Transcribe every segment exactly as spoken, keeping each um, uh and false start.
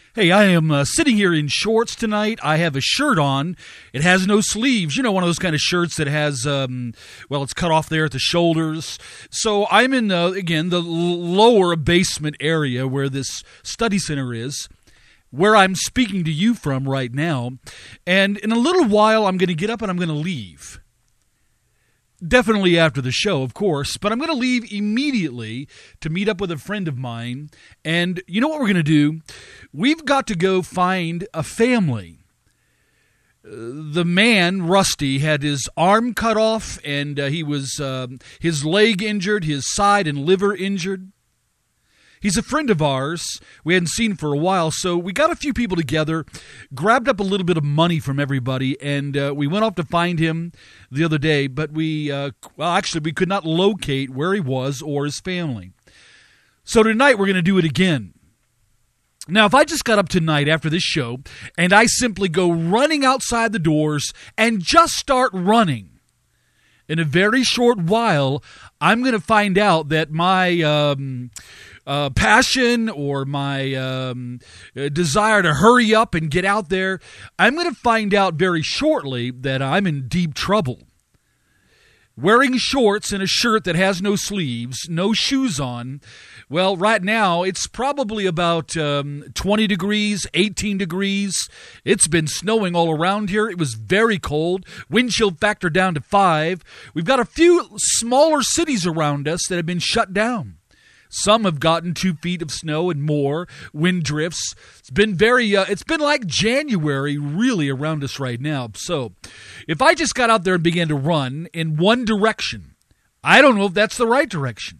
Hey, I am uh, sitting here in shorts tonight. I have a shirt on. It has no sleeves. You know, one of those kind of shirts that has, um, well, it's cut off there at the shoulders. So I'm in, uh, again, the lower basement area where this study center is, where I'm speaking to you from right now. And in a little while, I'm going to get up and I'm going to leave. Definitely after the show, of course, but I'm going to leave immediately to meet up with a friend of mine. And you know what we're going to do? We've got to go find a family. Uh, the man, Rusty, had his arm cut off, and uh, he was um, his leg injured, his side and liver injured. He's a friend of ours. We hadn't seen for a while, so we got a few people together, grabbed up a little bit of money from everybody, and uh, we went off to find him the other day, but we, uh, well, actually, we could not locate where he was or his family. So tonight we're going to do it again. Now, if I just got up tonight after this show, and I simply go running outside the doors and just start running, in a very short while, I'm going to find out that my um, uh, passion or my um, desire to hurry up and get out there, I'm going to find out very shortly that I'm in deep trouble. Wearing shorts and a shirt that has no sleeves, no shoes on, well, right now it's probably about um, twenty degrees, eighteen degrees. It's been snowing all around here. It was very cold. Wind chill factor down to five. We've got a few smaller cities around us that have been shut down. Some have gotten two feet of snow and more, wind drifts. It's been very, uh, it's been like January really around us right now. So if I just got out there and began to run in one direction, I don't know if that's the right direction.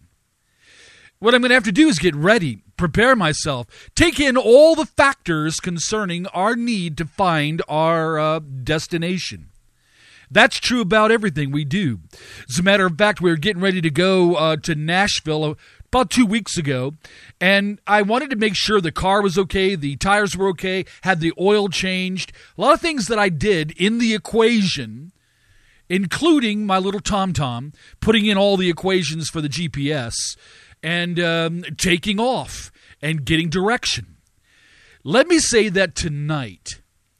What I'm going to have to do is get ready, prepare myself, take in all the factors concerning our need to find our uh, destination. That's true about everything we do. As a matter of fact, we were getting ready to go uh, to Nashville about two weeks ago, and I wanted to make sure the car was okay, the tires were okay, had the oil changed. A lot of things that I did in the equation, including my little TomTom, putting in all the equations for the G P S, and um, taking off and getting direction. Let me say that tonight,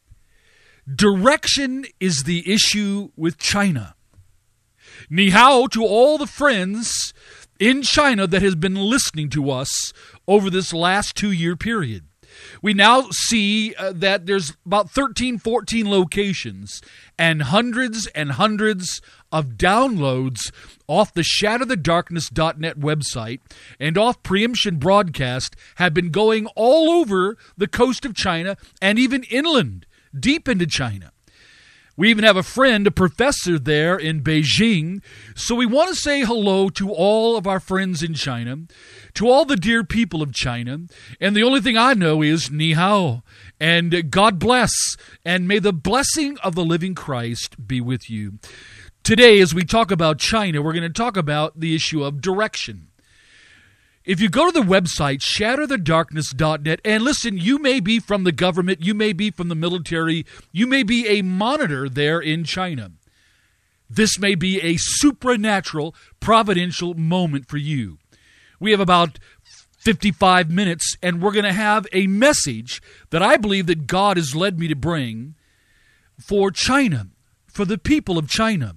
direction is the issue with China. Ni hao to all the friends in China that has been listening to us over this last two-year period. We now see uh, that there's about thirteen, fourteen locations and hundreds and hundreds of downloads off the shatter the darkness dot net website and off Preemption Broadcast have been going all over the coast of China and even inland, deep into China. We even have a friend, a professor there in Beijing. So we want to say hello to all of our friends in China, to all the dear people of China. And the only thing I know is ni hao, and God bless, and may the blessing of the living Christ be with you. Today, as we talk about China, we're going to talk about the issue of direction. If you go to the website, shatter the darkness dot net, and listen, you may be from the government, you may be from the military, you may be a monitor there in China. This may be a supernatural, providential moment for you. We have about fifty-five minutes, and we're going to have a message that I believe that God has led me to bring for China, for the people of China.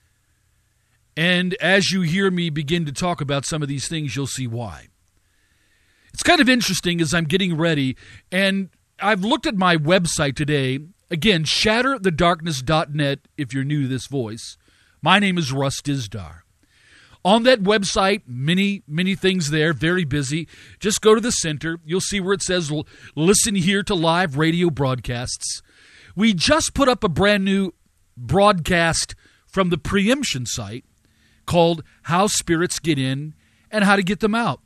And as you hear me begin to talk about some of these things, you'll see why. It's kind of interesting as I'm getting ready, and I've looked at my website today. Again, shatter the darkness dot net if you're new to this voice. My name is Russ Dizdar. On that website, many, many things there, very busy. Just go to the center. You'll see where it says, listen here to live radio broadcasts. We just put up a brand new broadcast from the Preemption site, called How Spirits Get In and How to Get Them Out.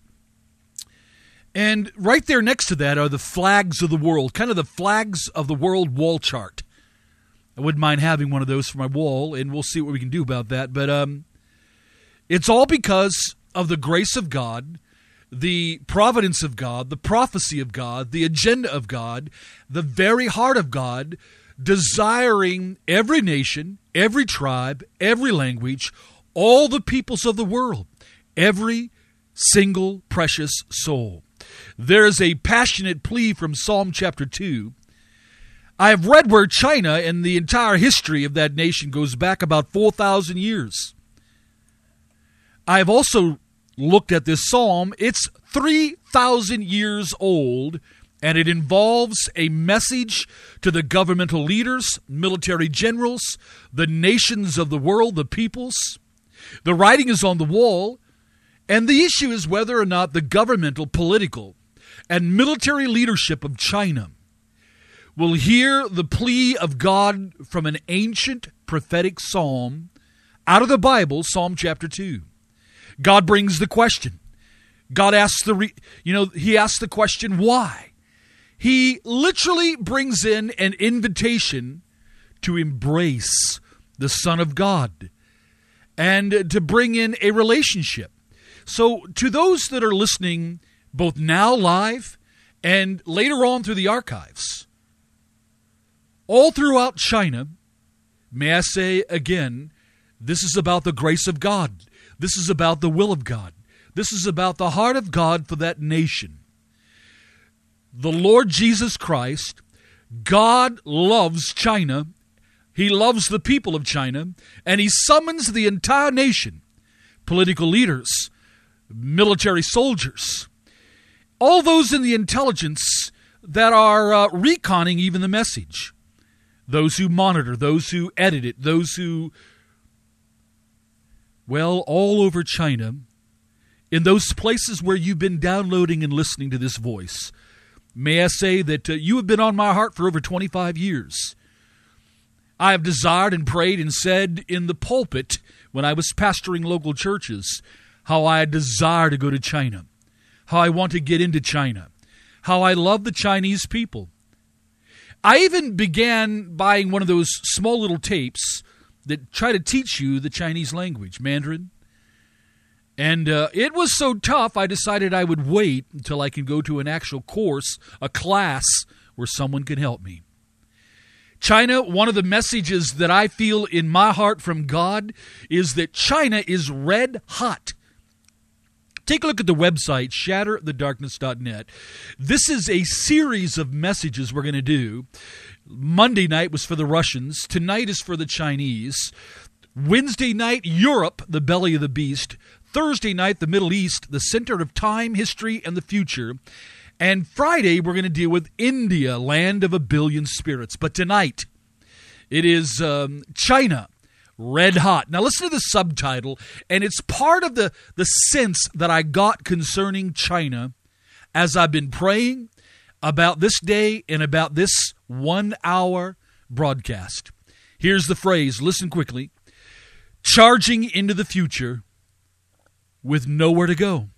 And right there next to that are the flags of the world, kind of the flags of the world wall chart. I wouldn't mind having one of those for my wall, and we'll see what we can do about that. But um, it's all because of the grace of God, the providence of God, the prophecy of God, the agenda of God, the very heart of God, desiring every nation, every tribe, every language, all the peoples of the world, every single precious soul. There is a passionate plea from Psalm chapter two. I have read where China and the entire history of that nation goes back about four thousand years. I have also looked at this psalm. It's three thousand years old, and it involves a message to the governmental leaders, military generals, the nations of the world, the peoples. The writing is on the wall, and the issue is whether or not the governmental, political, and military leadership of China will hear the plea of God from an ancient prophetic psalm out of the Bible, Psalm chapter two. God brings the question. God asks the, re, you know, he asks the question, why? He literally brings in an invitation to embrace the Son of God and to bring in a relationship. So to those that are listening both now live and later on through the archives, all throughout China, may I say again, this is about the grace of God. This is about the will of God. This is about the heart of God for that nation. The Lord Jesus Christ, God loves China. He loves the people of China, and he summons the entire nation, political leaders, military soldiers, all those in the intelligence that are uh, reconning even the message. Those who monitor, those who edit it, those who, well, all over China, in those places where you've been downloading and listening to this voice, may I say that uh, you have been on my heart for over twenty-five years. I have desired and prayed and said in the pulpit when I was pastoring local churches how I desire to go to China, how I want to get into China, how I love the Chinese people. I even began buying one of those small little tapes that try to teach you the Chinese language, Mandarin. And uh, it was so tough, I decided I would wait until I could go to an actual course, a class, where someone could help me. China, one of the messages that I feel in my heart from God is that China is red hot. Take a look at the website, shatter the darkness dot net. This is a series of messages we're going to do. Monday night was for the Russians. Tonight is for the Chinese. Wednesday night, Europe, the belly of the beast. Thursday night, the Middle East, the center of time, history, and the future. And Friday, we're going to deal with India, land of a billion spirits. But tonight, it is um, China. Red hot. Now listen to the subtitle, and it's part of the, the sense that I got concerning China as I've been praying about this day and about this one-hour broadcast. Here's the phrase, listen quickly. Charging into the future with nowhere to go.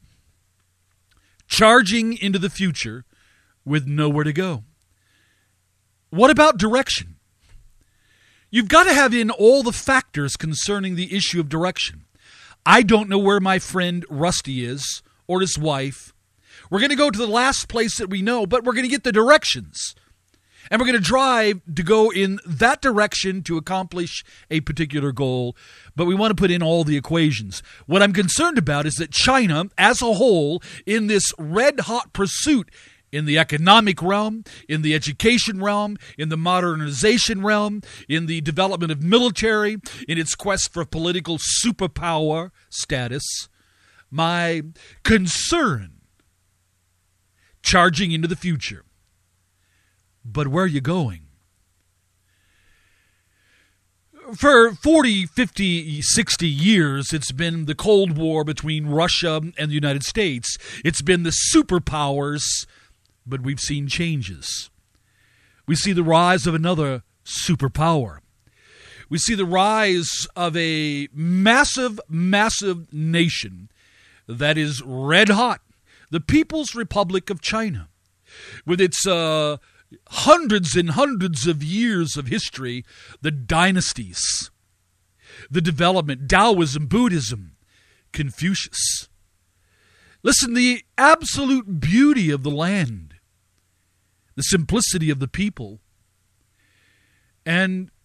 Charging into the future with nowhere to go. What about direction? You've got to have in all the factors concerning the issue of direction. I don't know where my friend Rusty is or his wife. We're going to go to the last place that we know, but we're going to get the directions. And we're going to drive to go in that direction to accomplish a particular goal. But we want to put in all the equations. What I'm concerned about is that China, as a whole, in this red-hot pursuit, in the economic realm, in the education realm, in the modernization realm, in the development of military, in its quest for political superpower status, my concern, charging into the future. But where are you going? For forty, fifty, sixty years, it's been the Cold War between Russia and the United States. It's been the superpowers. But we've seen changes. We see the rise of another superpower. We see the rise of a massive, massive nation that is red hot. The People's Republic of China. With its uh, hundreds and hundreds of years of history, the dynasties, the development, Taoism, Buddhism, Confucius. Listen, the absolute beauty of the land, the simplicity of the people, and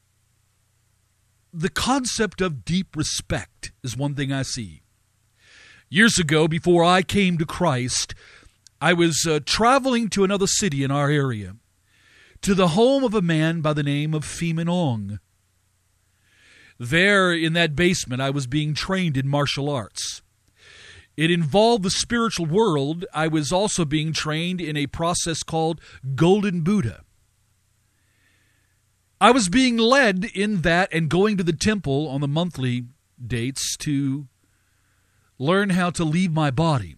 the concept of deep respect is one thing I see. Years ago, before I came to Christ, I was uh, traveling to another city in our area, to the home of a man by the name of Phim Minh Ong. There, in that basement, I was being trained in martial arts. It involved the spiritual world. I was also being trained in a process called Golden Buddha. I was being led in that and going to the temple on the monthly dates to learn how to leave my body.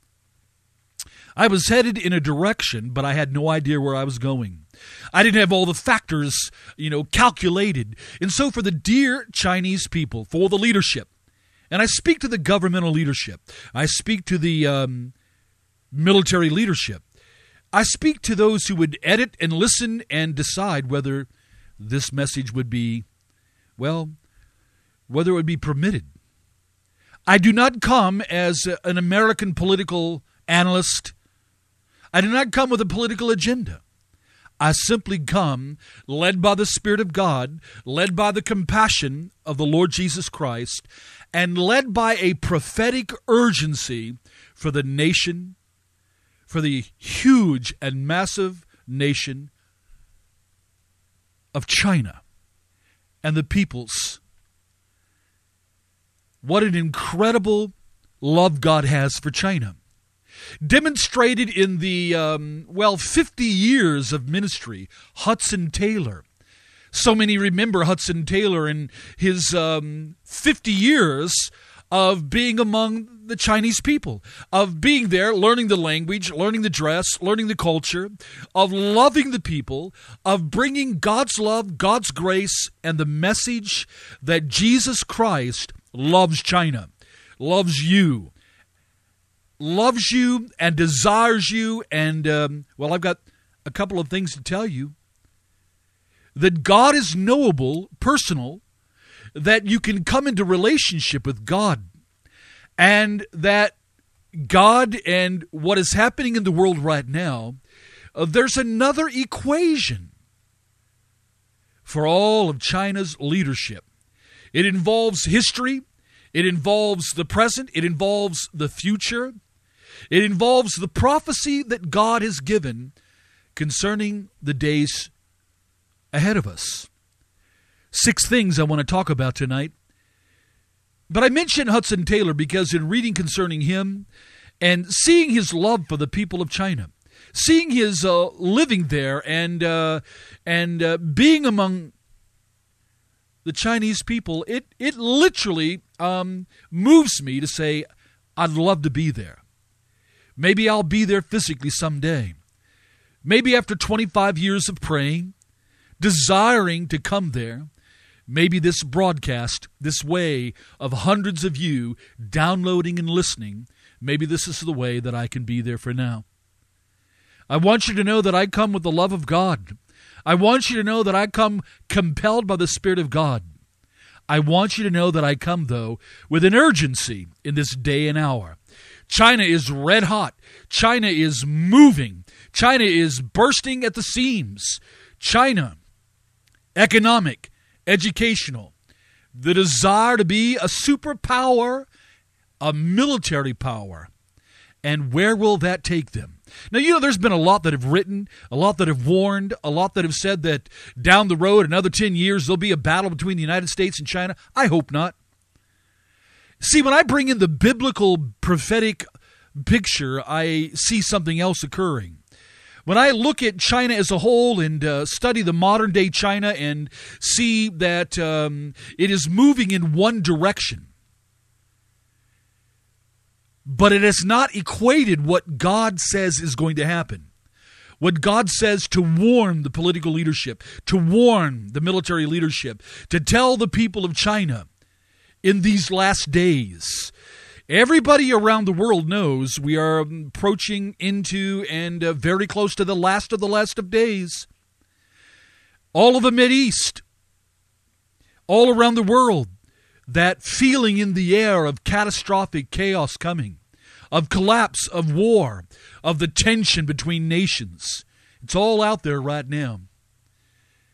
I was headed in a direction, but I had no idea where I was going. I didn't have all the factors, you know, calculated. And so for the dear Chinese people, for the leadership, and I speak to the governmental leadership, I speak to the um, military leadership, I speak to those who would edit and listen and decide whether this message would be, well, whether it would be permitted. I do not come as an American political analyst. I do not come with a political agenda. I simply come led by the Spirit of God, led by the compassion of the Lord Jesus Christ, and led by a prophetic urgency for the nation, for the huge and massive nation of China and the peoples. What an incredible love God has for China. Demonstrated in the, um, well, fifty years of ministry, Hudson Taylor. So many remember Hudson Taylor and his um, fifty years of being among the Chinese people, of being there, learning the language, learning the dress, learning the culture, of loving the people, of bringing God's love, God's grace, and the message that Jesus Christ loves China, loves you, loves you and desires you, and, um, well, I've got a couple of things to tell you. That God is knowable, personal, that you can come into relationship with God, and that God and what is happening in the world right now, uh, there's another equation for all of China's leadership. It involves history, it involves the present, it involves the future, it involves the prophecy that God has given concerning the days ahead of us. Six things I want to talk about tonight. But I mentioned Hudson Taylor because in reading concerning him and seeing his love for the people of China, seeing his uh, living there and uh, and uh, being among the Chinese people, it it literally um, moves me to say, I'd love to be there. Maybe I'll be there physically someday. Maybe after twenty-five years of praying, desiring to come there, maybe this broadcast, this way of hundreds of you downloading and listening, maybe this is the way that I can be there for now. I want you to know that I come with the love of God. I want you to know that I come compelled by the Spirit of God. I want you to know that I come, though, with an urgency in this day and hour. China is red hot. China is moving. China is bursting at the seams. China, economic, educational, the desire to be a superpower, a military power. And where will that take them? Now, you know, there's been a lot that have written, a lot that have warned, a lot that have said that down the road, another ten years, there'll be a battle between the United States and China. I hope not. See, when I bring in the biblical prophetic picture, I see something else occurring. When I look at China as a whole and uh, study the modern-day China and see that um, it is moving in one direction, but it has not equated what God says is going to happen. What God says to warn the political leadership, to warn the military leadership, to tell the people of China in these last days. Everybody around the world knows we are approaching into and uh, very close to the last of the last of days. All of the Mideast, all around the world, that feeling in the air of catastrophic chaos coming, of collapse, of war, of the tension between nations. It's all out there right now.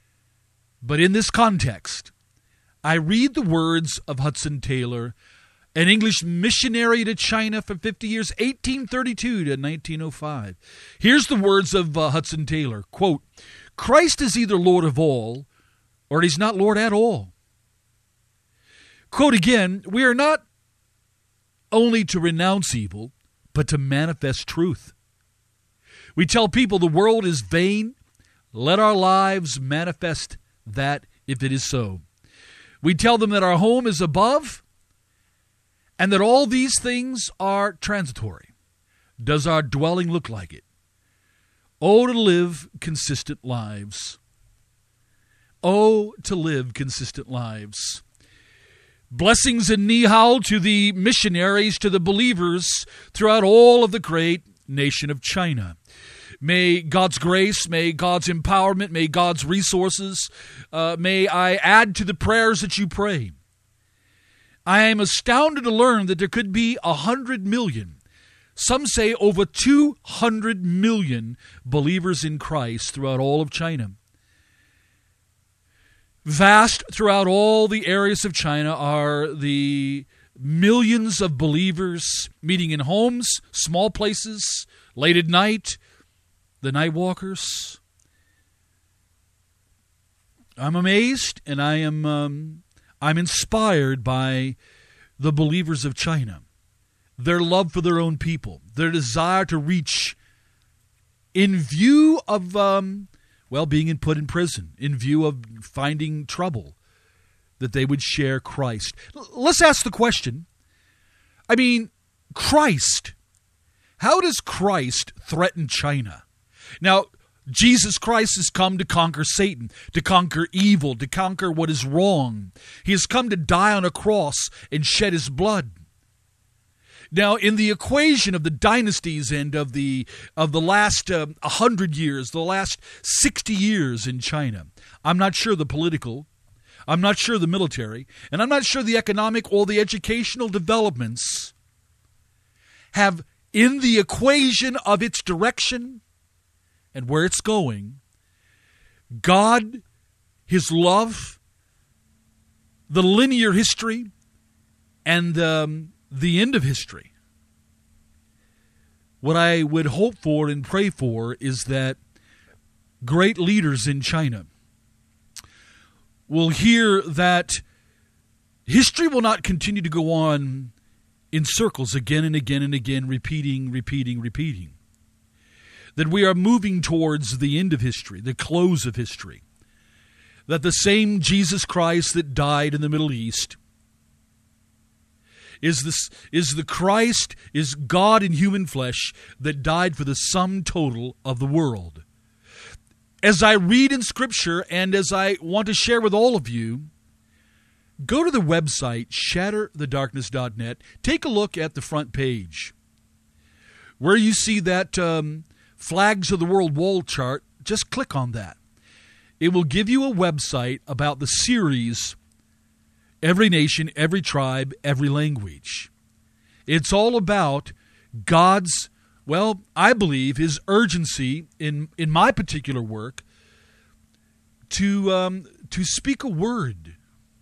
But in this context, I read the words of Hudson Taylor, an English missionary to China for fifty years, eighteen thirty-two to nineteen oh five. Here's the words of uh, Hudson Taylor, quote, "Christ is either Lord of all, or he's not Lord at all." Quote again, "We are not only to renounce evil, but to manifest truth. We tell people the world is vain. Let our lives manifest that if it is so. We tell them that our home is above and that all these things are transitory. Does our dwelling look like it? Oh, to live consistent lives. Oh, to live consistent lives." Blessings and nihao to the missionaries, to the believers throughout all of the great nation of China. May God's grace, may God's empowerment, may God's resources, uh, may I add to the prayers that you pray. I am astounded to learn that there could be a hundred million, some say over two hundred million believers in Christ throughout all of China. Vast throughout all the areas of China are the millions of believers meeting in homes, small places, late at night, the night walkers. I'm amazed and I am um, I'm inspired by the believers of China, their love for their own people, their desire to reach in view of um, well, being put in prison, in view of finding trouble, that they would share Christ. L- let's ask the question. I mean, Christ. How does Christ threaten China? Now, Jesus Christ has come to conquer Satan, to conquer evil, to conquer what is wrong. He has come to die on a cross and shed his blood. Now, in the equation of the dynasties and of the of the last uh, one hundred years, the last sixty years in China, I'm not sure the political, I'm not sure the military, and I'm not sure the economic or the educational developments have, in the equation of its direction and where it's going, God, his love, the linear history, and um, the end of history. What I would hope for and pray for is that great leaders in China will hear that history will not continue to go on in circles again and again and again, repeating, repeating, repeating. That we are moving towards the end of history, the close of history. That the same Jesus Christ that died in the Middle East is this is the Christ, is God in human flesh that died for the sum total of the world. As I read in Scripture and as I want to share with all of you, go to the website shatter the darkness dot net. Take a look at the front page. Where you see that um, Flags of the World wall chart, just click on that. It will give you a website about the series Every Nation, Every Tribe, Every Language. It's all about God's, well, I believe his urgency in, in my particular work to um, to speak a word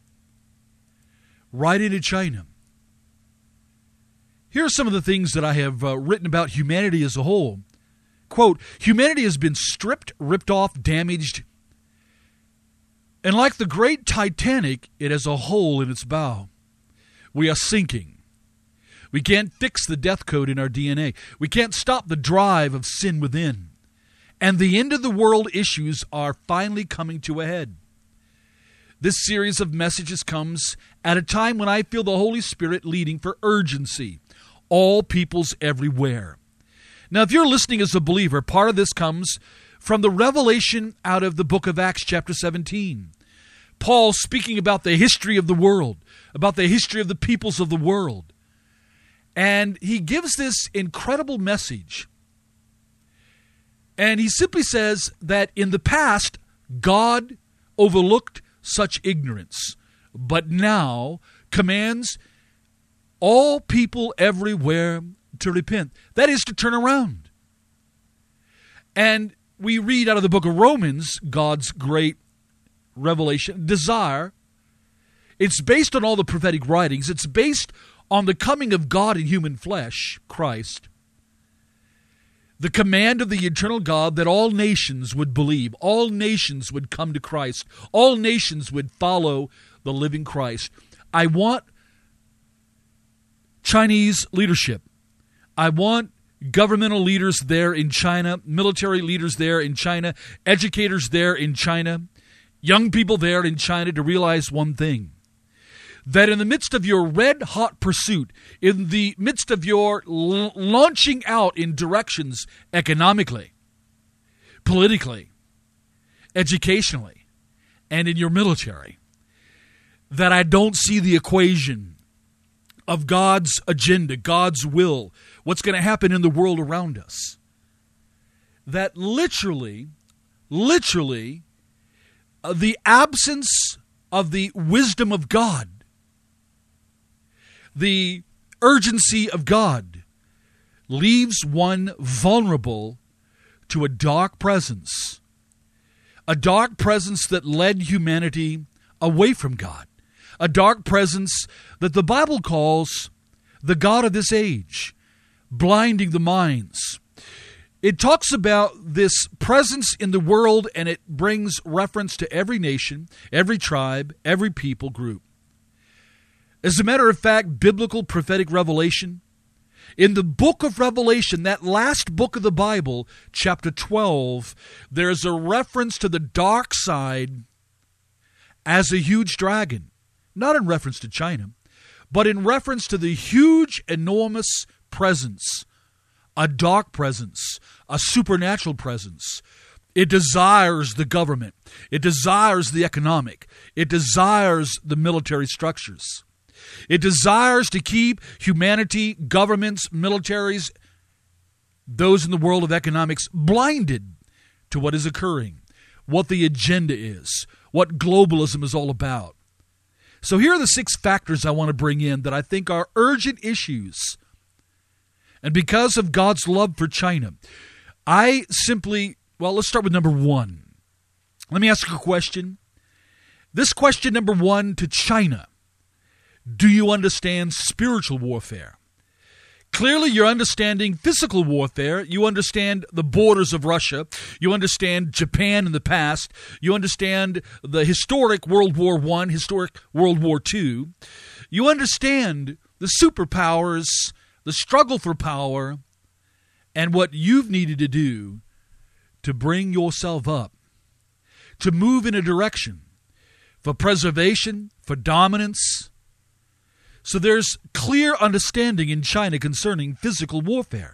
right into China. Here are some of the things that I have uh, written about humanity as a whole. Quote, "Humanity has been stripped, ripped off, damaged, and like the great Titanic, it has a hole in its bow. We are sinking. We can't fix the death code in our D N A. We can't stop the drive of sin within. And the end of the world issues are finally coming to a head. This series of messages comes at a time when I feel the Holy Spirit leading for urgency. All peoples everywhere." Now, if you're listening as a believer, part of this comes from the revelation out of the book of Acts chapter seventeen. Paul speaking about the history of the world, about the history of the peoples of the world. And he gives this incredible message. And he simply says that in the past, God overlooked such ignorance, but now commands all people everywhere to repent. That is, to turn around. And we read out of the book of Romans, God's great revelation, desire. It's based on all the prophetic writings. It's based on the coming of God in human flesh, Christ, the command of the eternal God that all nations would believe, all nations would come to Christ, all nations would follow the living Christ. I want Chinese leadership. I want governmental leaders there in China, military leaders there in China, educators there in China, young people there in China to realize one thing: that in the midst of your red-hot pursuit, in the midst of your l- launching out in directions economically, politically, educationally, and in your military, that I don't see the equation of God's agenda, God's will, what's going to happen in the world around us. That literally, literally, uh, the absence of the wisdom of God, the urgency of God, leaves one vulnerable to a dark presence, a dark presence that led humanity away from God, a dark presence that the Bible calls the God of this age, blinding the minds. It talks about this presence in the world, and it brings reference to every nation, every tribe, every people group. As a matter of fact, biblical prophetic revelation, in the book of Revelation, that last book of the Bible, chapter twelve, there's a reference to the dark side as a huge dragon. Not in reference to China, but in reference to the huge, enormous presence, a dark presence, a supernatural presence. It desires the government. It desires the economic. It desires the military structures. It desires to keep humanity, governments, militaries, those in the world of economics, blinded to what is occurring, what the agenda is, what globalism is all about. So here are the six factors I want to bring in that I think are urgent issues. And because of God's love for China, I simply, well, let's start with number one. Let me ask you a question. This question, number one, to China: do you understand spiritual warfare? Clearly, you're understanding physical warfare. You understand the borders of Russia. You understand Japan in the past. You understand the historic World War One, historic World War Two. You understand the superpowers, the struggle for power, and what you've needed to do to bring yourself up, to move in a direction for preservation, for dominance. So there's clear understanding in China concerning physical warfare.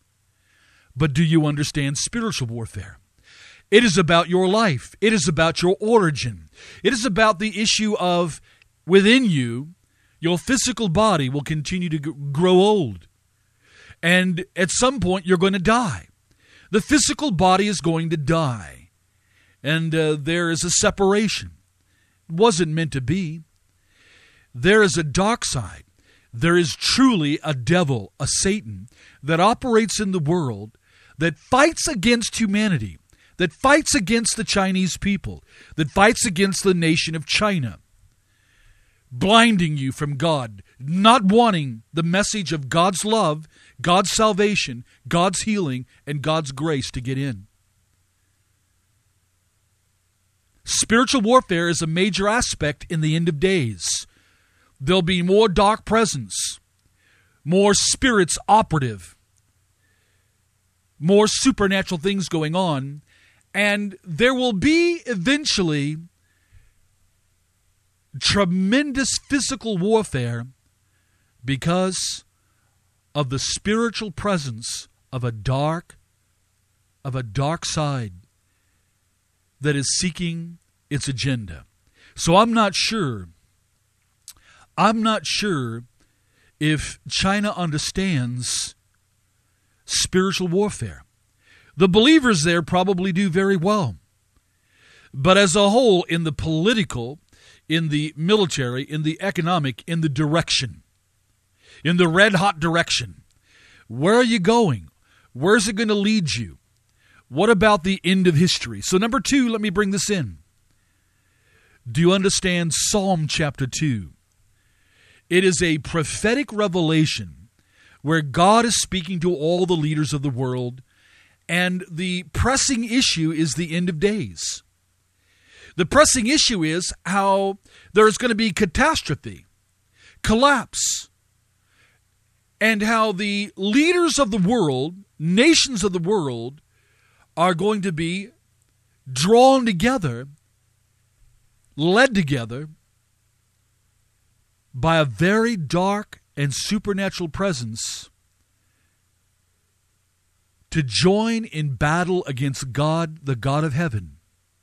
But do you understand spiritual warfare? It is about your life. It is about your origin. It is about the issue of within you, your physical body will continue to grow old. And at some point, you're going to die. The physical body is going to die. And uh, there is a separation. It wasn't meant to be. There is a dark side. There is truly a devil, a Satan, that operates in the world, that fights against humanity, that fights against the Chinese people, that fights against the nation of China, blinding you from God, not wanting the message of God's love, God's salvation, God's healing, and God's grace to get in. Spiritual warfare is a major aspect in the end of days. There'll be more dark presence, more spirits operative, more supernatural things going on, and there will be eventually tremendous physical warfare because of the spiritual presence of a dark, of a dark side that is seeking its agenda. So I'm not sure I'm not sure if China understands spiritual warfare. The believers there probably do very well. But as a whole, in the political, in the military, in the economic, in the direction, in the red-hot direction, where are you going? Where's it going to lead you? What about the end of history? So number two, let me bring this in. Do you understand Psalm chapter two? It is a prophetic revelation where God is speaking to all the leaders of the world, and the pressing issue is the end of days. The pressing issue is how there's going to be catastrophe, collapse, and how the leaders of the world, nations of the world, are going to be drawn together, led together by a very dark and supernatural presence to join in battle against God, the God of heaven.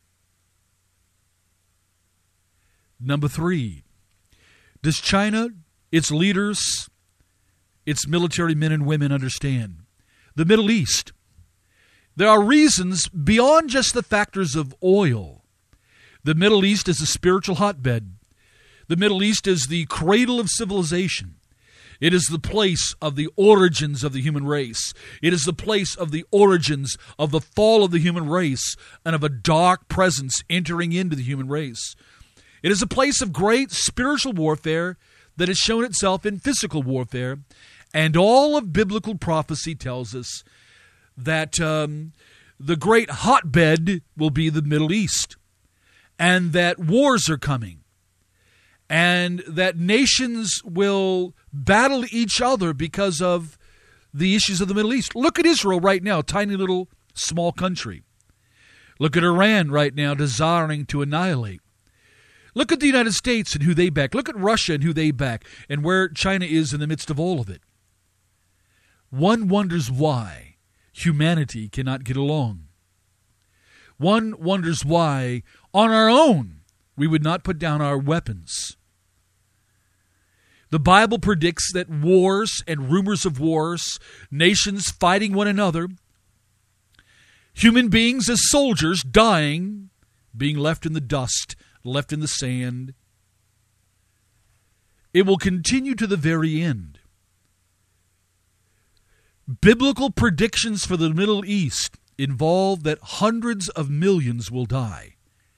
Number three, does China, its leaders, its military men and women understand? The Middle East. There are reasons beyond just the factors of oil. The Middle East is a spiritual hotbed. The Middle East is the cradle of civilization. It is the place of the origins of the human race. It is the place of the origins of the fall of the human race and of a dark presence entering into the human race. It is a place of great spiritual warfare that has shown itself in physical warfare. And all of biblical prophecy tells us that um, the great hotbed will be the Middle East, and that wars are coming, and that nations will battle each other because of the issues of the Middle East. Look at Israel right now, tiny little small country. Look at Iran right now, desiring to annihilate. Look at the United States and who they back. Look at Russia and who they back, and where China is in the midst of all of it. One wonders why humanity cannot get along. One wonders why, on our own, we would not put down our weapons. The Bible predicts that wars and rumors of wars, nations fighting one another, human beings as soldiers dying, being left in the dust, left in the sand. It will continue to the very end. Biblical predictions for the Middle East involve that hundreds of millions will die.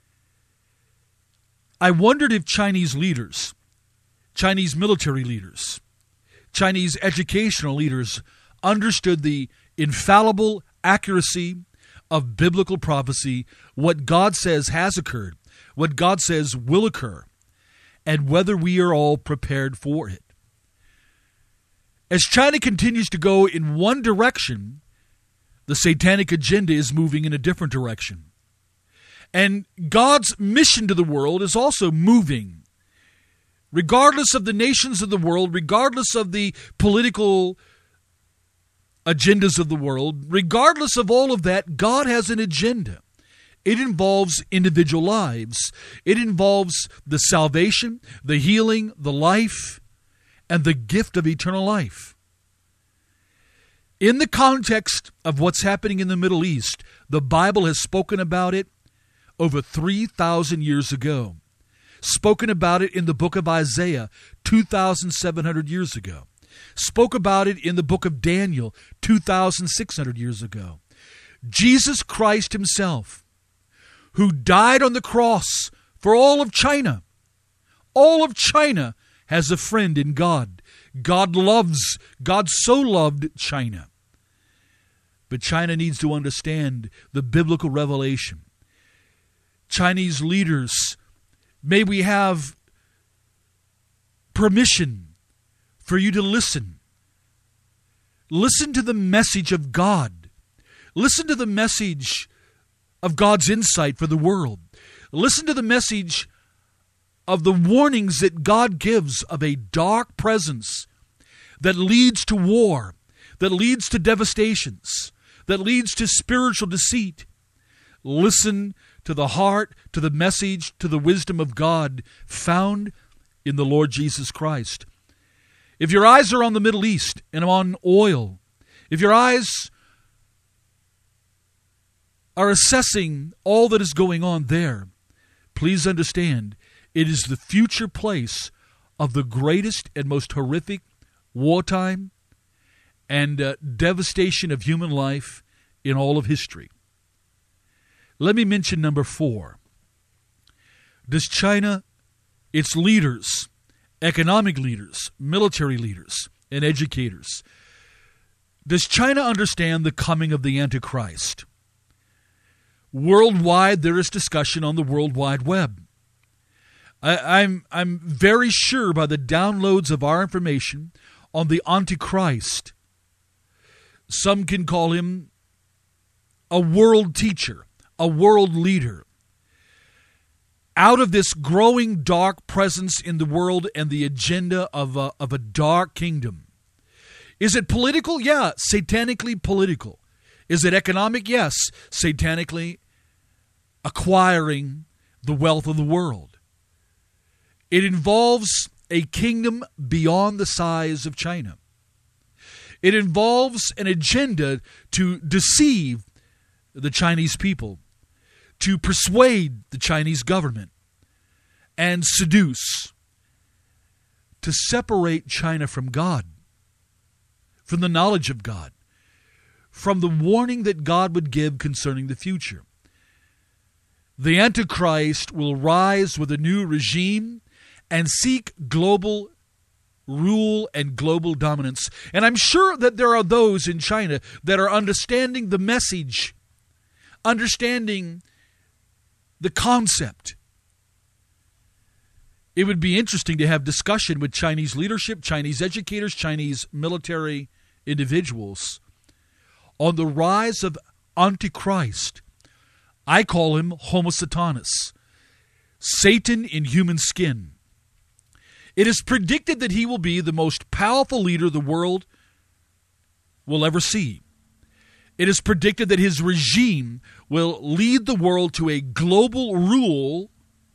I wondered if Chinese leaders, Chinese military leaders, Chinese educational leaders understood the infallible accuracy of biblical prophecy, what God says has occurred, what God says will occur, and whether we are all prepared for it. As China continues to go in one direction, the satanic agenda is moving in a different direction. And God's mission to the world is also moving. Regardless of the nations of the world, regardless of the political agendas of the world, regardless of all of that, God has an agenda. It involves individual lives. It involves the salvation, the healing, the life, and the gift of eternal life. In the context of what's happening in the Middle East, the Bible has spoken about it over three thousand years ago. Spoken about it in the book of Isaiah two thousand seven hundred years ago. Spoke about it in the book of Daniel two thousand six hundred years ago. Jesus Christ himself, who died on the cross for all of China. All of China has a friend in God. God loves, God so loved China. But China needs to understand the biblical revelation. Chinese leaders, may we have permission for you to listen. Listen to the message of God. Listen to the message of God's insight for the world. Listen to the message of the warnings that God gives of a dark presence that leads to war, that leads to devastations, that leads to spiritual deceit. Listen to the heart, to the message, to the wisdom of God found in the Lord Jesus Christ. If your eyes are on the Middle East and on oil, if your eyes are assessing all that is going on there, please understand it is the future place of the greatest and most horrific wartime and uh, devastation of human life in all of history. Let me mention number four. Does China, its leaders, economic leaders, military leaders, and educators. Does China understand the coming of the Antichrist? Worldwide, there is discussion on the World Wide Web. I, I'm, I'm very sure by the downloads of our information on the Antichrist, some can call him a world teacher, a world leader. Out of this growing dark presence in the world and the agenda of a, of a dark kingdom. Is it political? Yeah, satanically political. Is it economic? Yes, satanically acquiring the wealth of the world. It involves a kingdom beyond the size of China. It involves an agenda to deceive the Chinese people, to persuade the Chinese government, and seduce, to separate China from God, from the knowledge of God, from the warning that God would give concerning the future. The Antichrist will rise with a new regime and seek global rule and global dominance. And I'm sure that there are those in China that are understanding the message, understanding the concept. It would be interesting to have discussion with Chinese leadership, Chinese educators, Chinese military individuals on the rise of Antichrist. I call him Homo Satanas, Satan in human skin. It is predicted that he will be the most powerful leader the world will ever see. It is predicted that his regime will lead the world to a global rule.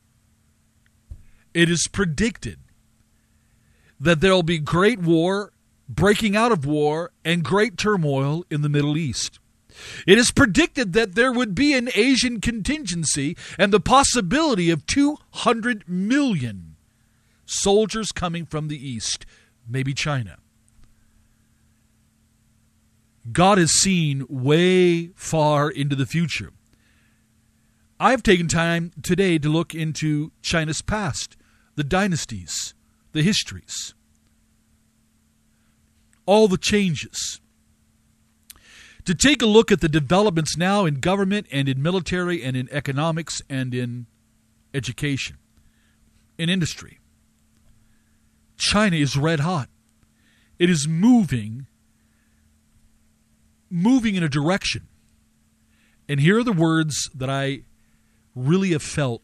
It is predicted that there will be great war, breaking out of war, and great turmoil in the Middle East. It is predicted that there would be an Asian contingency and the possibility of two hundred million soldiers coming from the East, maybe China. God is seen way far into the future. I've taken time today to look into China's past, the dynasties, the histories, all the changes. To take a look at the developments now in government and in military and in economics and in education, in industry. China is red hot. It is moving, moving in a direction. And here are the words that I really have felt.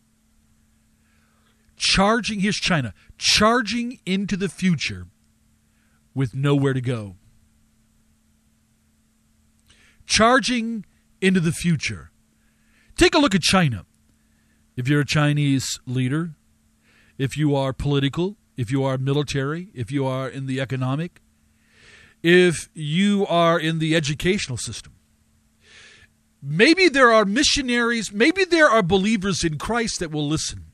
Charging, here's China, charging into the future with nowhere to go. Charging into the future. Take a look at China. If you're a Chinese leader, if you are political, if you are military, if you are in the economic, if you are in the educational system, maybe there are missionaries, maybe there are believers in Christ that will listen.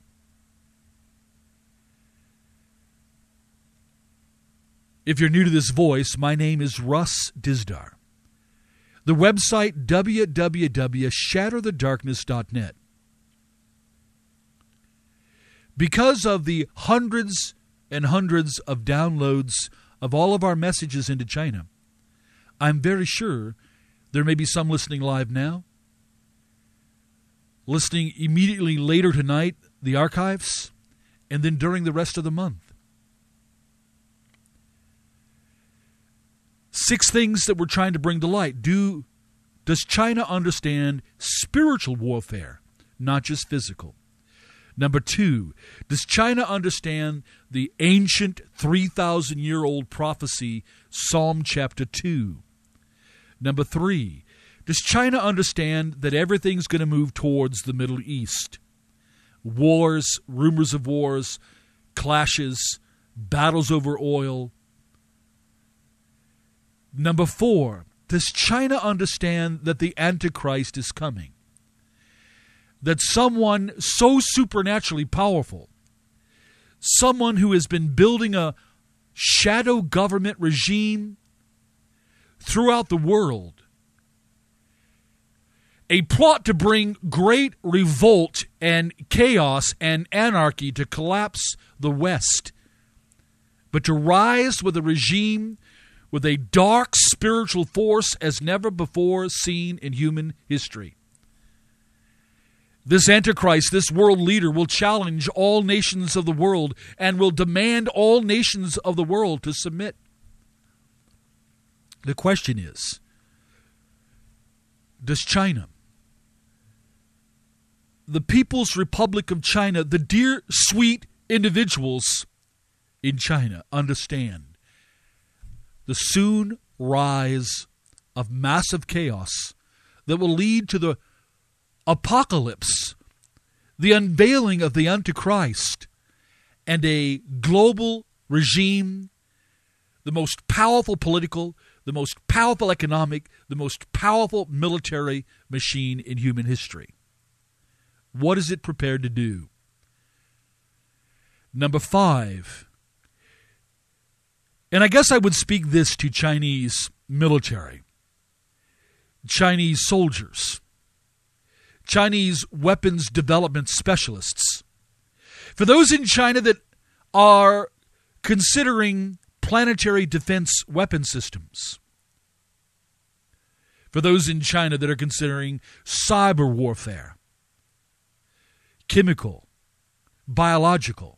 If you're new to this voice, my name is Russ Dizdar. The website, w w w dot shatter the darkness dot net. Because of the hundreds and hundreds of downloads of all of our messages into China, I'm very sure there may be some listening live now, listening immediately later tonight, the archives, and then during the rest of the month. Six things that we're trying to bring to light. Do, does China understand spiritual warfare, not just physical? Number two, does China understand the ancient three thousand year old prophecy, Psalm chapter two? Number three, does China understand that everything's going to move towards the Middle East? Wars, rumors of wars, clashes, battles over oil. Number four, does China understand that the Antichrist is coming? That someone so supernaturally powerful, someone who has been building a shadow government regime throughout the world, a plot to bring great revolt and chaos and anarchy to collapse the West, but to rise with a regime with a dark spiritual force as never before seen in human history. This Antichrist, this world leader, will challenge all nations of the world and will demand all nations of the world to submit. The question is, does China, the People's Republic of China, the dear, sweet individuals in China, understand the soon rise of massive chaos that will lead to the apocalypse, the unveiling of the Antichrist, and a global regime, the most powerful political, the most powerful economic, the most powerful military machine in human history? What is it prepared to do? Number five, and I guess I would speak this to Chinese military, Chinese soldiers, Chinese weapons development specialists. For those in China that are considering planetary defense weapon systems, for those in China that are considering cyber warfare, chemical, biological.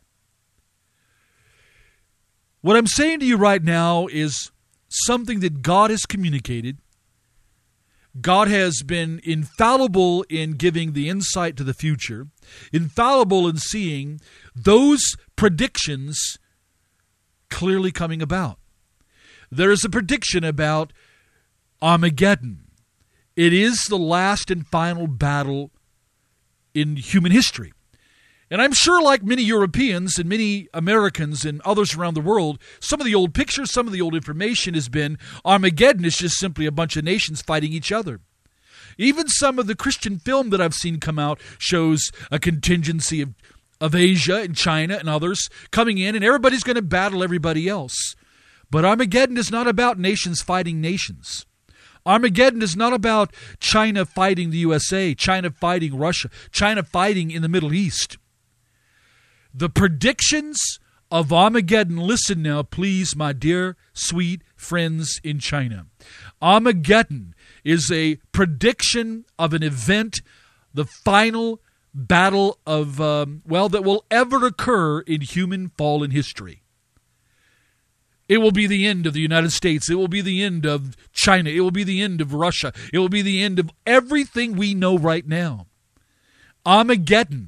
What I'm saying to you right now is something that God has communicated. God has been infallible in giving the insight to the future, infallible in seeing those predictions clearly coming about. There is a prediction about Armageddon. It is the last and final battle in human history. And I'm sure, like many Europeans and many Americans and others around the world, some of the old pictures, some of the old information has been Armageddon is just simply a bunch of nations fighting each other. Even some of the Christian film that I've seen come out shows a contingency of, of Asia and China and others coming in, and everybody's going to battle everybody else. But Armageddon is not about nations fighting nations. Armageddon is not about China fighting the U S A, China fighting Russia, China fighting in the Middle East. The predictions of Armageddon, listen now, please, my dear, sweet friends in China. Armageddon is a prediction of an event, the final battle of, um, well, that will ever occur in human fallen history. It will be the end of the United States. It will be the end of China. It will be the end of Russia. It will be the end of everything we know right now. Armageddon.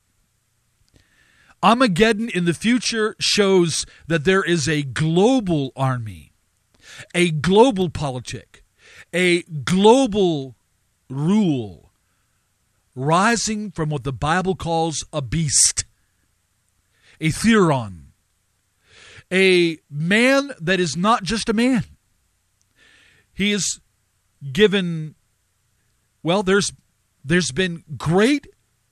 Armageddon in the future shows that there is a global army, a global politic, a global rule rising from what the Bible calls a beast, a theron, a man that is not just a man. He is given, well, there's there's been great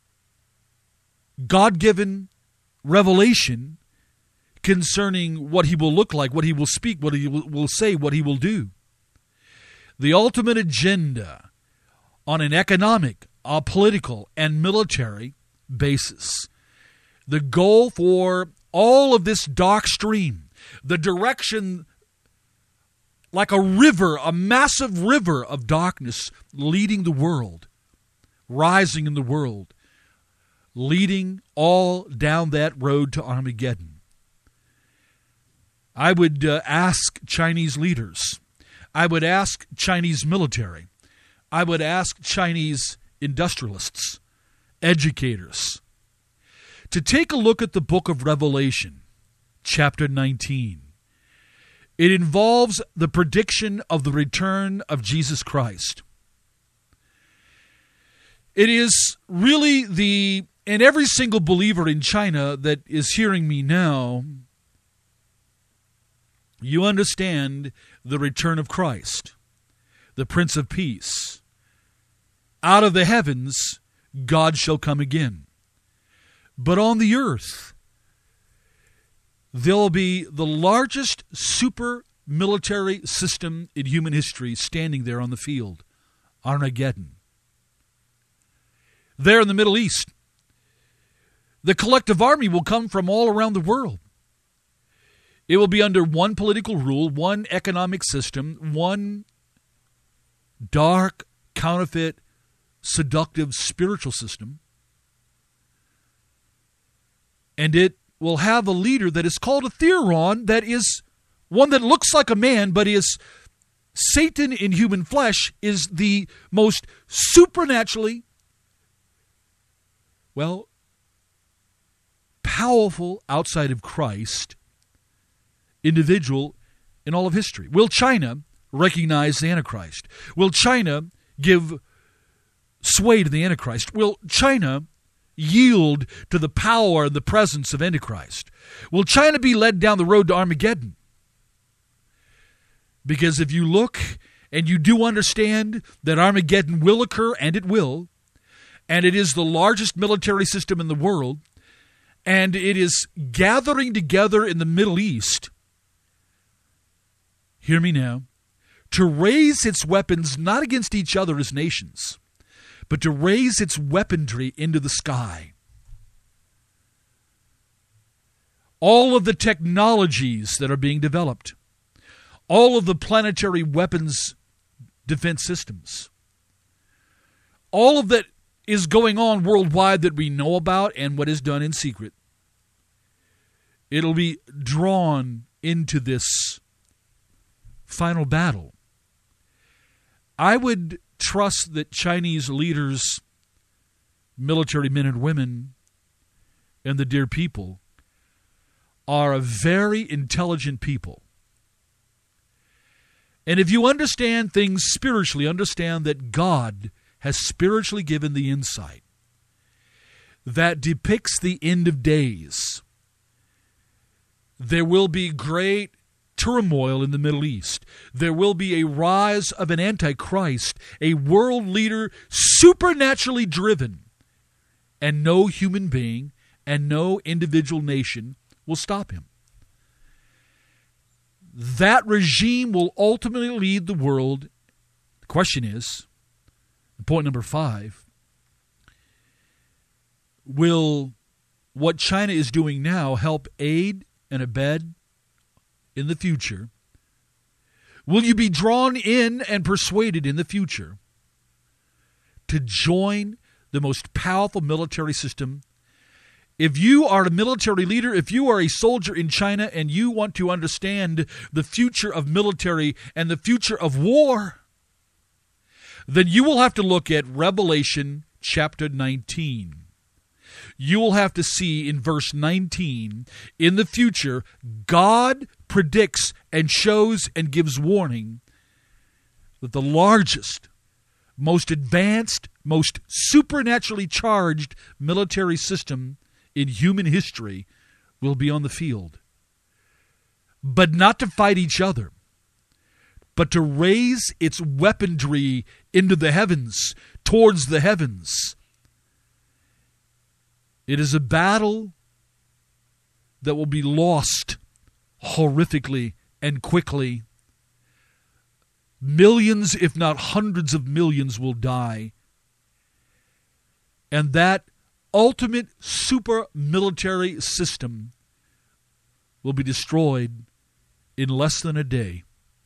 God-given revelation concerning what he will look like, what he will speak, what he will say, what he will do. The ultimate agenda on an economic, a political, and military basis. The goal for all of this dark stream, the direction like a river, a massive river of darkness leading the world, rising in the world, leading all down that road to Armageddon. I would uh, ask Chinese leaders, I would ask Chinese military, I would ask Chinese industrialists, educators, to take a look at the book of Revelation, chapter nineteen. It involves the prediction of the return of Jesus Christ. It is really the, and every single believer in China that is hearing me now, you understand the return of Christ, the Prince of Peace. Out of the heavens, God shall come again. But on the earth, there will be the largest super military system in human history standing there on the field, Armageddon. There in the Middle East, the collective army will come from all around the world. It will be under one political rule, one economic system, one dark, counterfeit, seductive spiritual system. And it will have a leader that is called a Theron, that is one that looks like a man, but is Satan in human flesh, is the most supernaturally, well, powerful outside of Christ individual in all of history. Will China recognize the Antichrist? Will China give sway to the Antichrist? Will China yield to the power and the presence of Antichrist? Will China be led down the road to Armageddon? Because if you look and you do understand that Armageddon will occur, and it will, and it is the largest military system in the world, and it is gathering together in the Middle East, hear me now, to raise its weapons not against each other as nations, but to raise its weaponry into the sky. All of the technologies that are being developed, all of the planetary weapons defense systems, all of that is going on worldwide that we know about and what is done in secret, it'll be drawn into this final battle. I would trust that Chinese leaders, military men and women, and the dear people are a very intelligent people. And if you understand things spiritually, understand that God has spiritually given the insight that depicts the end of days. There will be great turmoil in the Middle East. There will be a rise of an Antichrist, a world leader supernaturally driven, and no human being and no individual nation will stop him. That regime will ultimately lead the world. The question is, point number five, will what China is doing now help aid and abet in the future? Will you be drawn in and persuaded in the future to join the most powerful military system? If you are a military leader, if you are a soldier in China and you want to understand the future of military and the future of war, then you will have to look at Revelation chapter nineteen. You will have to see in verse nineteen, in the future, God predicts and shows and gives warning that the largest, most advanced, most supernaturally charged military system in human history will be on the field. But not to fight each other, but to raise its weaponry into the heavens, towards the heavens. It is a battle that will be lost horrifically and quickly. Millions, if not hundreds of millions, will die. And that ultimate super military system will be destroyed in less than a day.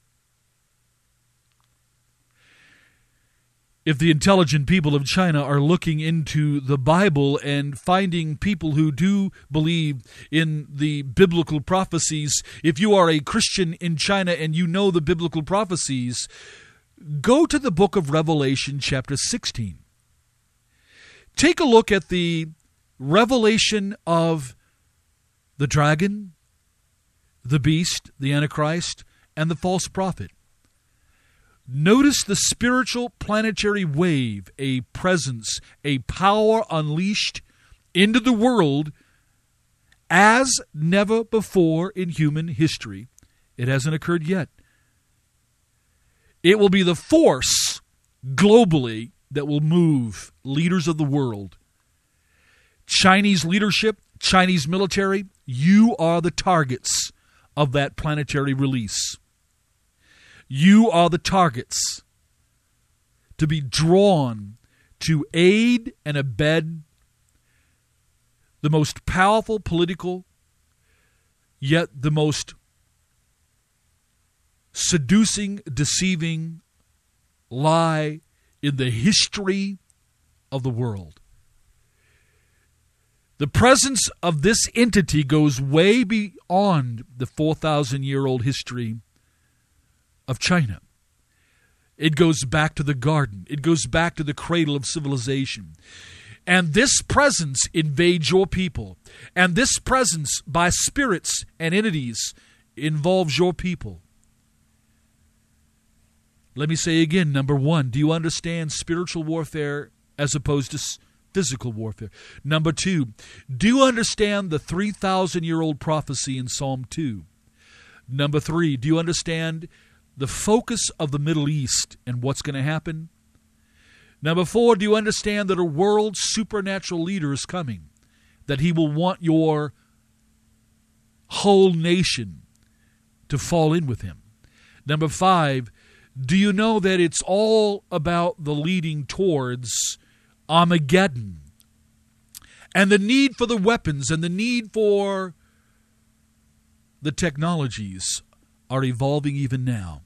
If the intelligent people of China are looking into the Bible and finding people who do believe in the biblical prophecies, if you are a Christian in China and you know the biblical prophecies, go to the book of Revelation chapter sixteen. Take a look at the revelation of the dragon, the beast, the Antichrist, and the false prophet. Notice the spiritual planetary wave, a presence, a power unleashed into the world as never before in human history. It hasn't occurred yet. It will be the force globally that will move leaders of the world. Chinese leadership, Chinese military, you are the targets of that planetary release. You are the targets to be drawn to aid and abet the most powerful political, yet the most seducing, deceiving lie in the history of the world. The presence of this entity goes way beyond the four thousand year old history of China. It goes back to the garden. It goes back to the cradle of civilization. And this presence invades your people. And this presence by spirits and entities involves your people. Let me say again, number one, do you understand spiritual warfare as opposed to physical warfare? Number two, do you understand the three thousand year old prophecy in Psalm two? Number three, do you understand the focus of the Middle East and what's going to happen? Number four, do you understand that a world supernatural leader is coming? That he will want your whole nation to fall in with him? Number five, do you know that it's all about the leading towards Armageddon? And the need for the weapons and the need for the technologies are evolving even now.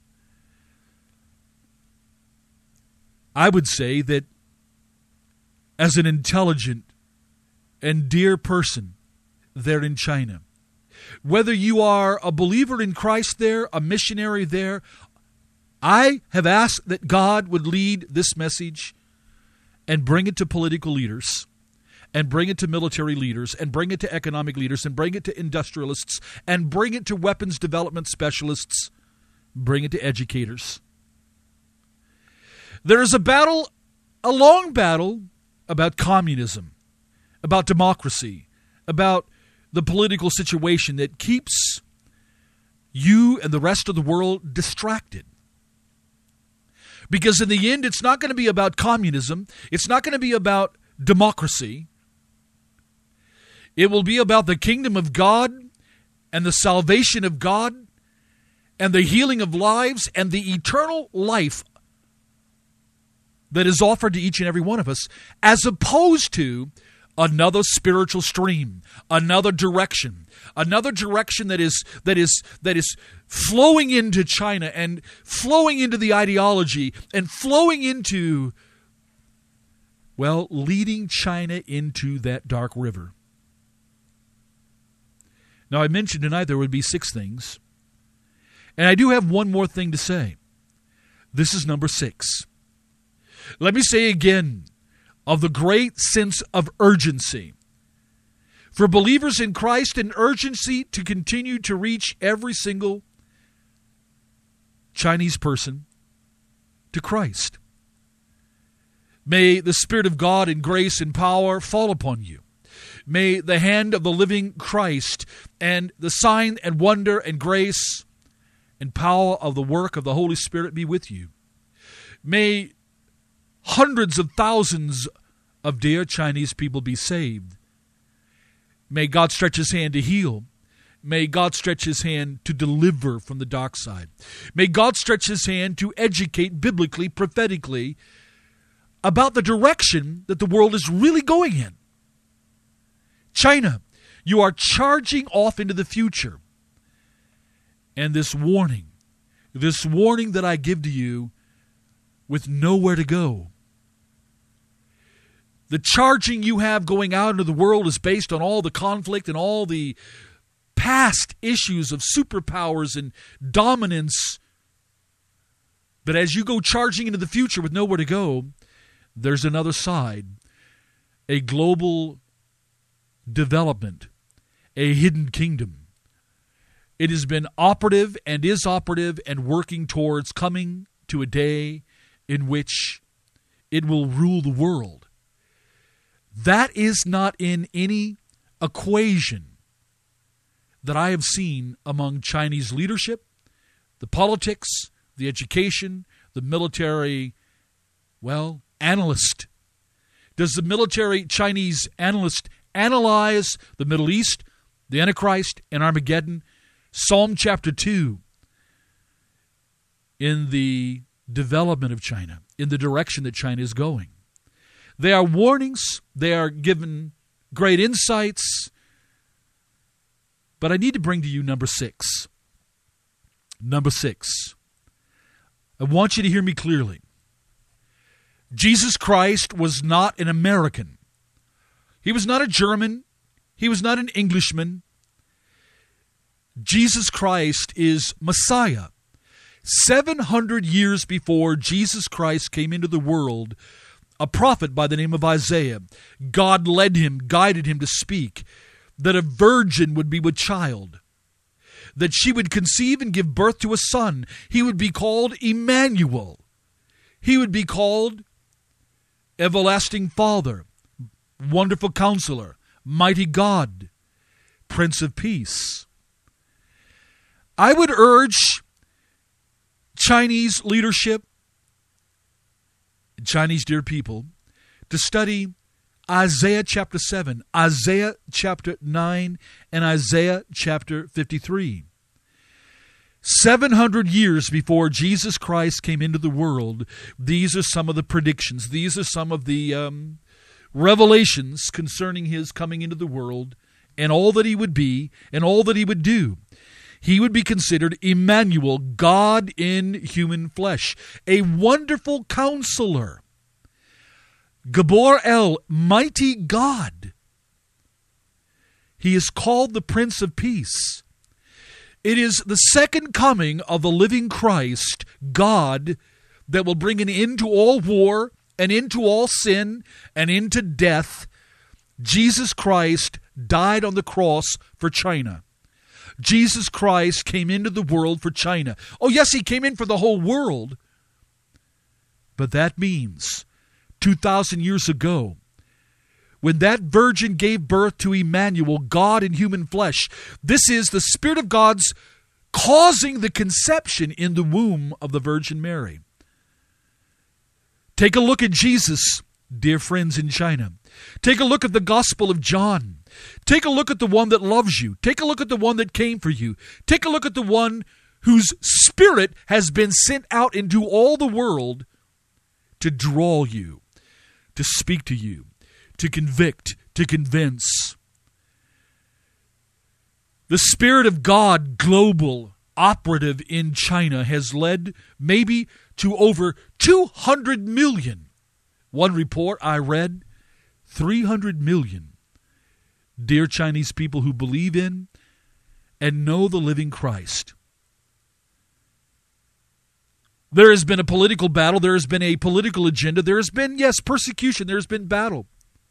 I would say that as an intelligent and dear person there in China, whether you are a believer in Christ there, a missionary there, I have asked that God would lead this message and bring it to political leaders, and bring it to military leaders, and bring it to economic leaders, and bring it to industrialists, and bring it to weapons development specialists, bring it to educators. There is a battle, a long battle, about communism, about democracy, about the political situation that keeps you and the rest of the world distracted. Because in the end, it's not going to be about communism. It's not going to be about democracy. It will be about the kingdom of God and the salvation of God and the healing of lives and the eternal life that is offered to each and every one of us, as opposed to another spiritual stream, another direction, another direction that is that is that is flowing into China and flowing into the ideology and flowing into, well, leading China into that dark river. Now, I mentioned tonight there would be six things, and I do have one more thing to say. This is number six. Let me say again, of the great sense of urgency for believers in Christ, an urgency to continue to reach every single Chinese person to Christ. May the Spirit of God in grace and power fall upon you. May the hand of the living Christ and the sign and wonder and grace and power of the work of the Holy Spirit be with you. May hundreds of thousands of dear Chinese people be saved. May God stretch his hand to heal. May God stretch his hand to deliver from the dark side. May God stretch his hand to educate biblically, prophetically, about the direction that the world is really going in. China, you are charging off into the future. And this warning, this warning that I give to you with nowhere to go. The charging you have going out into the world is based on all the conflict and all the past issues of superpowers and dominance. But as you go charging into the future with nowhere to go, there's another side, a global development, a hidden kingdom. It has been operative and is operative and working towards coming to a day in which it will rule the world. That is not in any equation that I have seen among Chinese leadership, the politics, the education, the military, well, analyst. Does the military Chinese analyst analyze the Middle East, the Antichrist, and Armageddon? Psalm chapter two, in the development of China, in the direction that China is going. They are warnings. They are given great insights. But I need to bring to you number six. Number six, I want you to hear me clearly. Jesus Christ was not an American. He was not a German. He was not an Englishman. Jesus Christ is Messiah. seven hundred years before Jesus Christ came into the world, a prophet by the name of Isaiah, God led him, guided him to speak that a virgin would be with child, that she would conceive and give birth to a son. He would be called Emmanuel. He would be called Everlasting Father, Wonderful Counselor, Mighty God, Prince of Peace. I would urge Chinese leadership, Chinese dear people, to study Isaiah chapter seven, Isaiah chapter nine, and Isaiah chapter fifty-three. seven hundred years before Jesus Christ came into the world, these are some of the predictions. These are some of the um, revelations concerning his coming into the world and all that he would be and all that he would do. He would be considered Emmanuel, God in human flesh, a wonderful counselor, Gabor El, mighty God. He is called the Prince of Peace. It is the second coming of the living Christ, God, that will bring an end to all war and into all sin and into death. Jesus Christ died on the cross for China. Jesus Christ came into the world for China. Oh, yes, he came in for the whole world. But that means two thousand years ago, when that virgin gave birth to Emmanuel, God in human flesh, this is the Spirit of God's causing the conception in the womb of the Virgin Mary. Take a look at Jesus, dear friends in China. Take a look at the Gospel of John. Take a look at the one that loves you. Take a look at the one that came for you. Take a look at the one whose Spirit has been sent out into all the world to draw you, to speak to you, to convict, to convince. The Spirit of God, global, operative in China, has led maybe to over two hundred million. One report I read, three hundred million dear Chinese people who believe in and know the living Christ. There has been a political battle. There has been a political agenda. There has been, yes, persecution. There has been battle.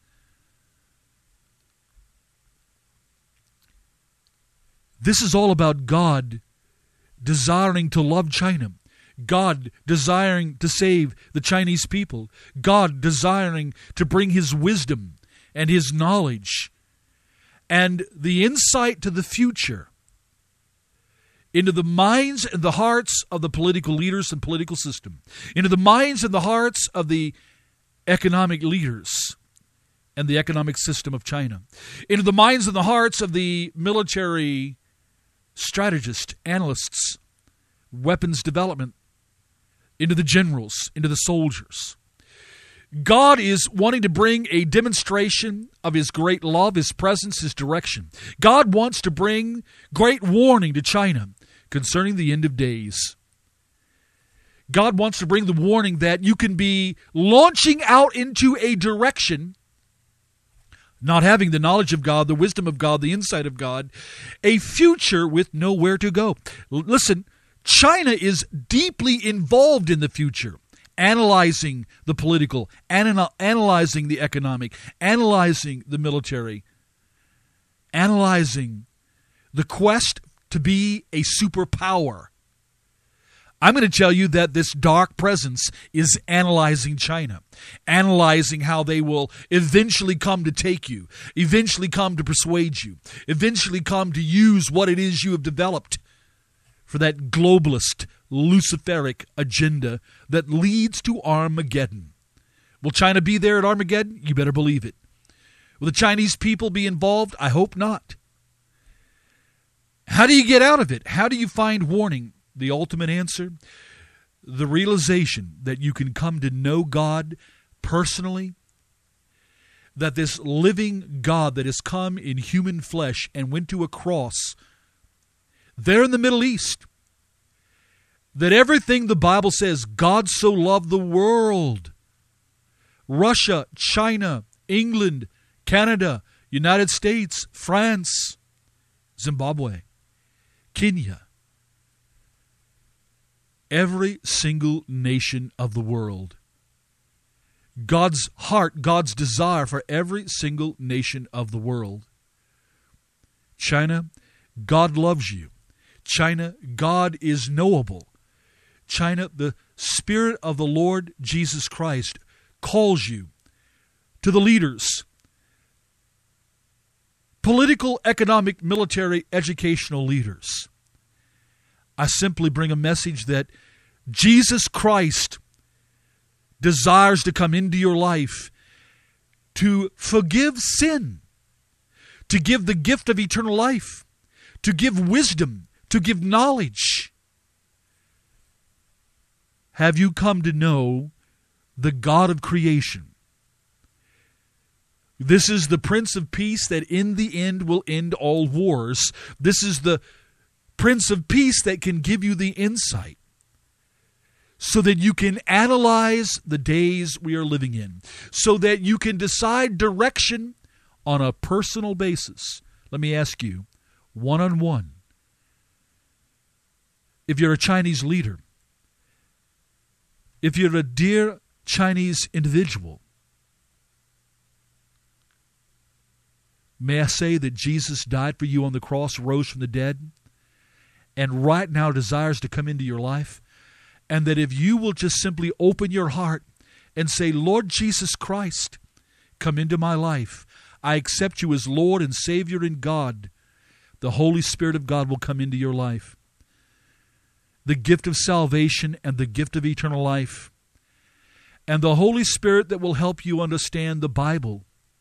This is all about God desiring to love China. God desiring to save the Chinese people. God desiring to bring his wisdom and his knowledge and the insight to the future into the minds and the hearts of the political leaders and political system, into the minds and the hearts of the economic leaders and the economic system of China, into the minds and the hearts of the military strategists, analysts, weapons development, into the generals, into the soldiers. God is wanting to bring a demonstration of his great love, his presence, his direction. God wants to bring great warning to China concerning the end of days. God wants to bring the warning that you can be launching out into a direction, not having the knowledge of God, the wisdom of God, the insight of God, a future with nowhere to go. L- listen, China is deeply involved in the future, analyzing the political, anal- analyzing the economic, analyzing the military, analyzing the quest to be a superpower. I'm going to tell you that this dark presence is analyzing China, analyzing how they will eventually come to take you, eventually come to persuade you, eventually come to use what it is you have developed for that globalist, Luciferic agenda that leads to Armageddon. Will China be there at Armageddon? You better believe it. Will the Chinese people be involved? I hope not. How do you get out of it? How do you find warning? The ultimate answer, the realization that you can come to know God personally, that this living God that has come in human flesh and went to a cross there in the Middle East, that everything the Bible says, God so loved the world. Russia, China, England, Canada, United States, France, Zimbabwe, Kenya, every single nation of the world. God's heart, God's desire for every single nation of the world. China, God loves you. China, God is knowable. China, the Spirit of the Lord Jesus Christ calls you to the leaders, political, economic, military, educational leaders. I simply bring a message that Jesus Christ desires to come into your life to forgive sin, to give the gift of eternal life, to give wisdom, to give knowledge. Have you come to know the God of creation? This is the Prince of Peace that in the end will end all wars. This is the Prince of Peace that can give you the insight so that you can analyze the days we are living in, so that you can decide direction on a personal basis. Let me ask you, one-on-one, if you're a Chinese leader, if you're a dear Chinese individual, may I say that Jesus died for you on the cross, rose from the dead, and right now desires to come into your life, and that if you will just simply open your heart and say, Lord Jesus Christ, come into my life. I accept you as Lord and Savior and God. The Holy Spirit of God will come into your life. The gift of salvation and the gift of eternal life. And the Holy Spirit that will help you understand the Bible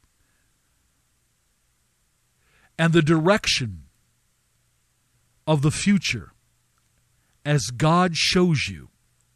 and the direction of the future as God shows you.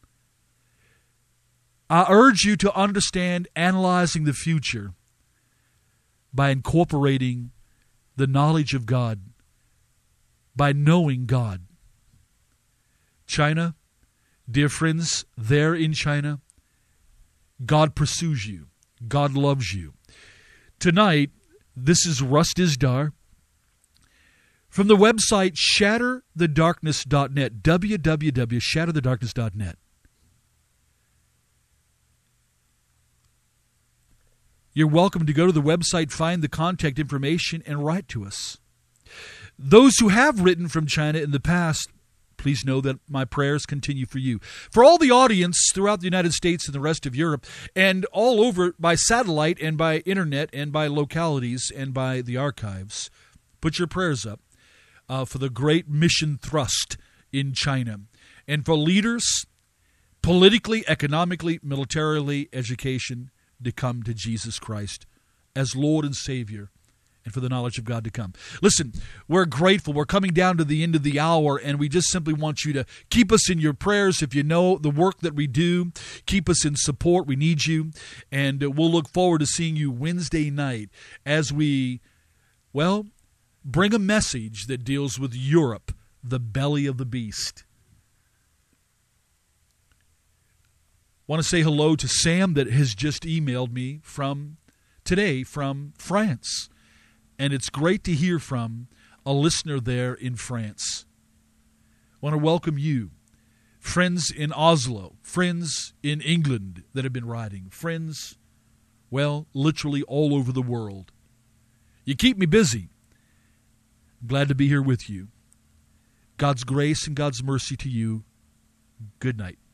I urge you to understand analyzing the future by incorporating the knowledge of God, by knowing God. China, dear friends, there in China, God pursues you. God loves you. Tonight, this is Russ Dizdar from the website shatter the darkness dot net, w w w dot shatter the darkness dot net. You're welcome to go to the website, find the contact information, and write to us. Those who have written from China in the past, please know that my prayers continue for you. For all the audience throughout the United States and the rest of Europe, and all over by satellite and by internet and by localities and by the archives, put your prayers up uh, for the great mission thrust in China. And for leaders, politically, economically, militarily, education, to come to Jesus Christ as Lord and Savior, and for the knowledge of God to come. Listen, we're grateful. We're coming down to the end of the hour, and we just simply want you to keep us in your prayers. If you know the work that we do, keep us in support. We need you, and we'll look forward to seeing you Wednesday night as we, well, bring a message that deals with Europe, the belly of the beast. I want to say hello to Sam that has just emailed me from today from France. And it's great to hear from a listener there in France. I want to welcome you, friends in Oslo, friends in England that have been writing, friends, well, literally all over the world. You keep me busy. I'm glad to be here with you. God's grace and God's mercy to you. Good night.